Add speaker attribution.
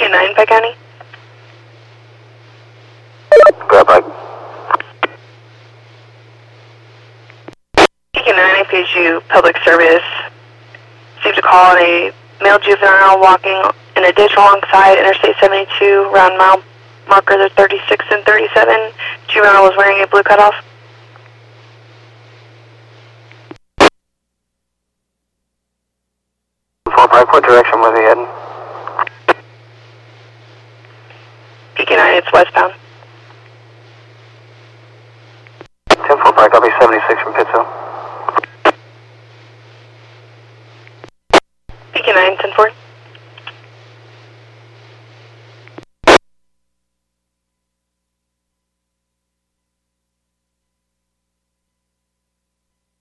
Speaker 1: PK9, Pike County.
Speaker 2: Grab Pike.
Speaker 1: PK9, APSU Public Service. Received a call on a male juvenile walking in a ditch alongside Interstate 72 around mile marker 36 and 37. Juvenile was wearing a blue cutoff.
Speaker 2: Pike, what direction was he heading?
Speaker 1: PK9, it's westbound.
Speaker 2: 10-4 Pike, I'll be 76 from Pittsville.
Speaker 1: PK9, 10-4.